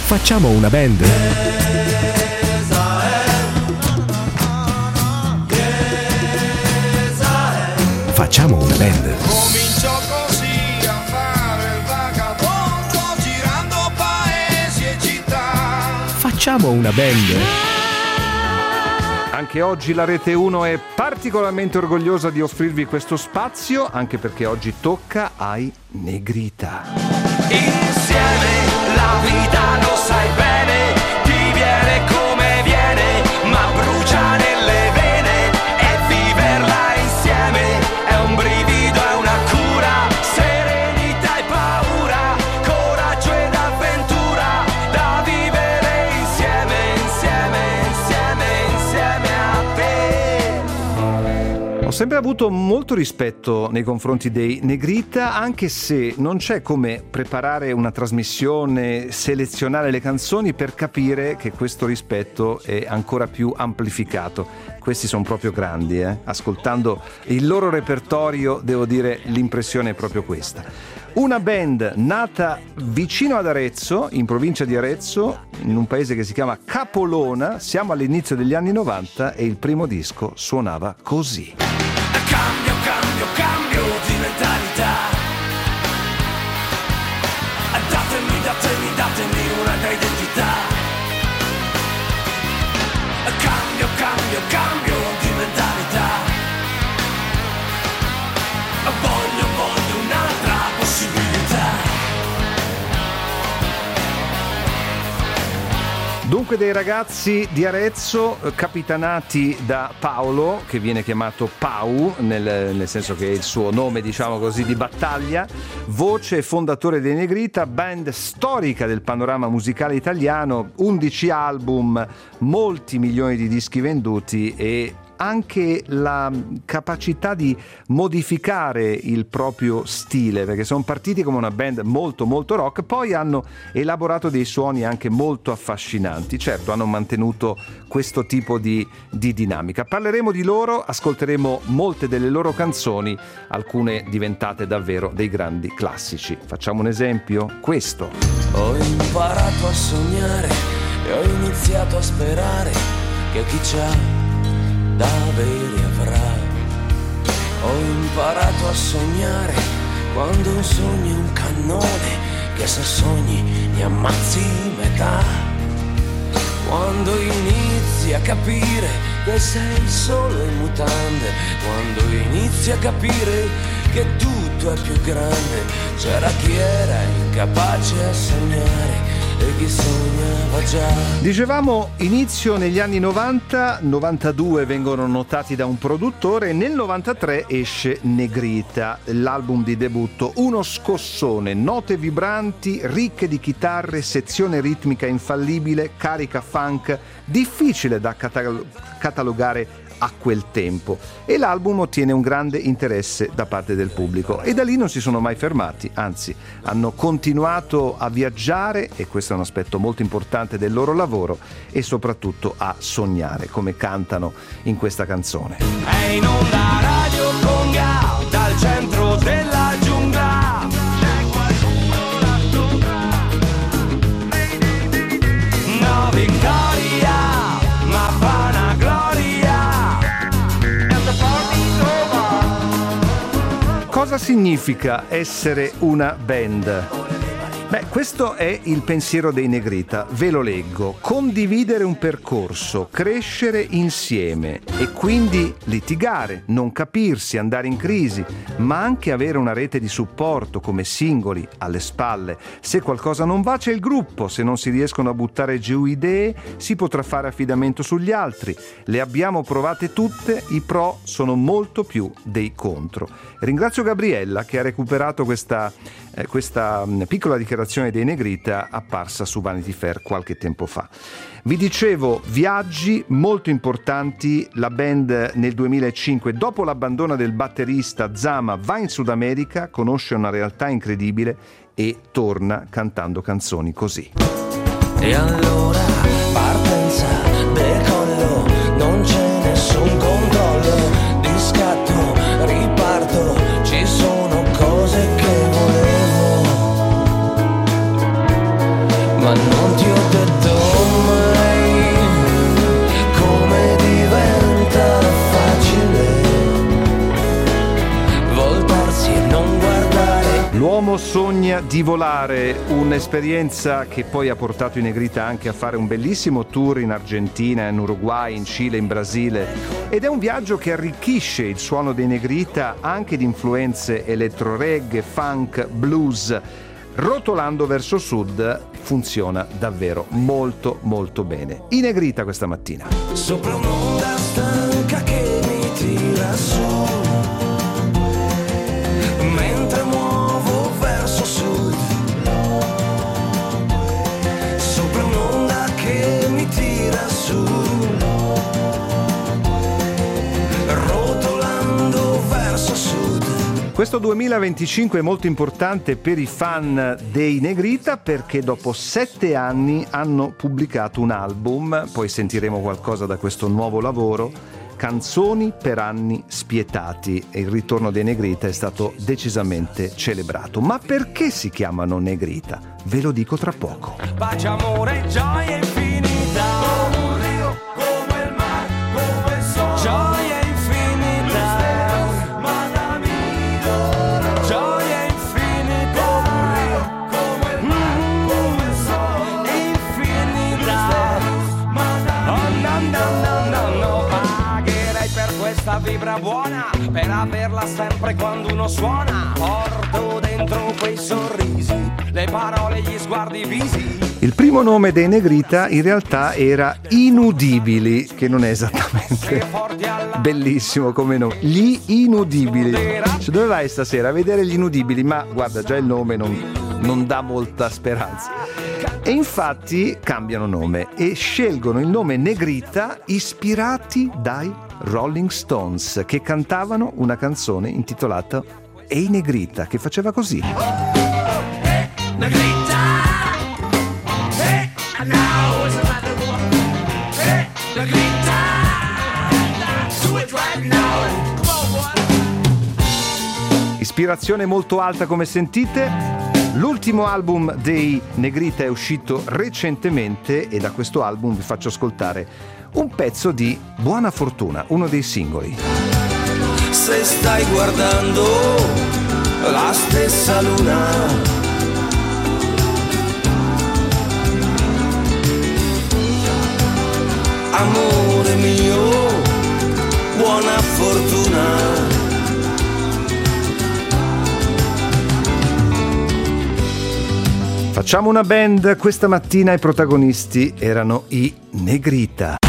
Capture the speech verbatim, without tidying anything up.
Facciamo una band. Facciamo una band. Comincio così a fare il vagabondo, girando paesi e città. Facciamo una band. Anche oggi la Rete uno è particolarmente orgogliosa di offrirvi questo spazio, anche perché oggi tocca ai Negrita. Insieme la vita lo sai bene, ti viene come viene, ma brucia nelle vene e viverla insieme è un brivido, è una cura, serenità e paura, coraggio ed avventura da vivere insieme, insieme, insieme, insieme a te. Ho sempre avuto molto rispetto nei confronti dei Negrita, anche se non c'è come preparare una trasmissione, selezionare le canzoni per capire che questo rispetto è ancora più amplificato. Questi sono proprio grandi, eh? Ascoltando il loro repertorio, devo dire, l'impressione è proprio questa. Una band nata vicino ad Arezzo, in provincia di Arezzo, in un paese che si chiama Capolona. Siamo all'inizio degli anni novanta e il primo disco suonava così. Cambio, cambio, cambio di mentalità. Datemi, datemi, datemi una identità. Cambio, cambio, cambio di mentalità. Voglio, voglio un'altra possibilità. Dunque dei ragazzi di Arezzo, capitanati da Paolo, che viene chiamato Pau, nel, nel senso che è il suo nome, diciamo così, di battaglia, voce e fondatore dei Negrita, band storica del panorama musicale italiano, undici album, molti milioni di dischi venduti e anche la capacità di modificare il proprio stile, perché sono partiti come una band molto molto rock, poi hanno elaborato dei suoni anche molto affascinanti. Certo, hanno mantenuto questo tipo di, di dinamica. Parleremo di loro, ascolteremo molte delle loro canzoni, alcune diventate davvero dei grandi classici. Facciamo un esempio? Questo. Ho imparato a sognare e ho iniziato a sperare che chi c'ha da avere avrà. Ho imparato a sognare quando un sogno è un cannone che se sogni ne ammazzi metà. Quando inizi a capire che sei solo in mutande, quando inizi a capire che tutto è più grande, c'era chi era incapace a sognare e chi sognava già. Dicevamo inizio negli anni novanta, novantadue vengono notati da un produttore e nel novantatré esce Negrita, l'album di debutto, uno scossone, note vibranti, ricche di chitarre, sezione ritmica infallibile, carica funk, difficile da catal- catalogare a quel tempo, e l'album ottiene un grande interesse da parte del pubblico e da lì non si sono mai fermati, anzi hanno continuato a viaggiare, e questo è un aspetto molto importante del loro lavoro, e soprattutto a sognare, come cantano in questa canzone. È in onda Radio Conga dal centro della giungla. No vittoria, ma fa una gloria. Cosa significa essere una band? Beh, questo è il pensiero dei Negrita, ve lo leggo. Condividere un percorso, crescere insieme e quindi litigare, non capirsi, andare in crisi, ma anche avere una rete di supporto come singoli alle spalle. Se qualcosa non va c'è il gruppo, se non si riescono a buttare giù idee si potrà fare affidamento sugli altri. Le abbiamo provate tutte, i pro sono molto più dei contro. Ringrazio Gabriella che ha recuperato questa, eh, questa piccola dichiarazione dei Negrita apparsa su Vanity Fair qualche tempo fa. Vi dicevo, viaggi molto importanti. La band nel duemilacinque, dopo l'abbandono del batterista Zama, va in Sud America, conosce una realtà incredibile e torna cantando canzoni così. E allora partenza, decollo, non c'è nessun controllo, di scatto, riparto, ci sono cose che volevo, ma non ti ho sogna di volare, un'esperienza che poi ha portato i Negrita anche a fare un bellissimo tour in Argentina, in Uruguay, in Cile, in Brasile, ed è un viaggio che arricchisce il suono dei Negrita anche di influenze electro-reggae, funk, blues. Rotolando verso sud funziona davvero molto molto bene. I Negrita questa mattina. Sopra un'onda stanca che mi tira su, mentre muovo verso sud. Sopra un'onda che mi tira su, rotolando verso sud. Questo duemilaventicinque è molto importante per i fan dei Negrita perché dopo sette anni hanno pubblicato un album, poi sentiremo qualcosa da questo nuovo lavoro, Canzoni per anni spietati, e il ritorno dei Negrita è stato decisamente celebrato. Ma perché si chiamano Negrita? Ve lo dico tra poco. Pace, amore, gioia infinita, come un rio, come il mare, come il sole. Gioia infinita, gioia infinita, come un rio, come il mare, come il sole. Infinita, oh no no no no no. Pagherei per questa vibra buona, per averla sempre quando uno suona. Porto dentro quei sorrisi, le parole, gli sguardi, i visi. Il primo nome dei Negrita in realtà era Inudibili, che non è esattamente bellissimo come nome. Gli Inudibili. Cioè, dove vai stasera? A vedere gli Inudibili? Ma guarda, già il nome non, non dà molta speranza. E infatti cambiano nome e scelgono il nome Negrita ispirati dai Rolling Stones, che cantavano una canzone intitolata Ehi Negrita, che faceva così. Negrita, hey, now it's another one. Hey, Negrita, do it right now. Come on, boy. Ispirazione molto alta, come sentite. L'ultimo album dei Negrita è uscito recentemente e da questo album vi faccio ascoltare un pezzo di Buona Fortuna, uno dei singoli. Se stai guardando la stessa luna, amore mio, buona fortuna. Facciamo una band, questa mattina i protagonisti erano i Negrita.